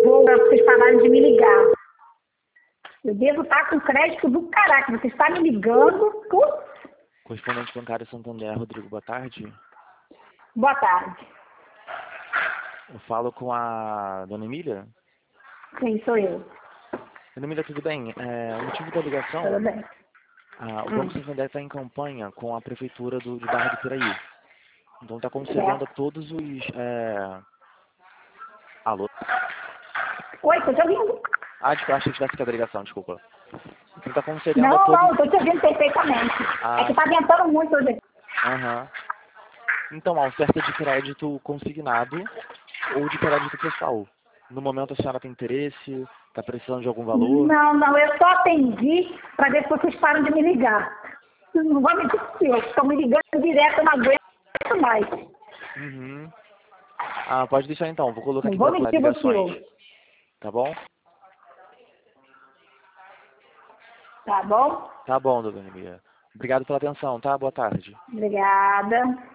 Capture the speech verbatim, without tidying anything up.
vou pra vocês pararem de me ligar. Eu devo estar com crédito do caraca. Você está me ligando. Putz. Correspondente bancário Santander, Rodrigo, boa tarde. Boa tarde. Eu falo com a dona Emília? Sim, sou eu. Dona Emília, tudo bem? É, o motivo da ligação, Tudo bem. ah, o Hum. Banco Santander está em campanha com a Prefeitura do, de Barra do Piraí. Então está concedendo a todos os... É... Alô? Oi, tô te ouvindo. Ah, desculpa, achei que tivesse ficado a ligação, desculpa. Então está concedendo a Não, todos... não, tô te ouvindo perfeitamente. Ah, É que tá ventando muito hoje. aham. Então, a oferta de crédito consignado ou de crédito pessoal. No momento a senhora tem interesse? Está precisando de algum valor? Não, não, eu só atendi para ver se vocês param de me ligar. Não vou mentir com você, estão me ligando direto, eu não aguento mais. Uhum. Ah, pode deixar então. Vou colocar Não aqui vou para mentir com ligações. você. Tá bom? Tá bom? Tá bom, dona Emília. Obrigado pela atenção, tá? Boa tarde. Obrigada.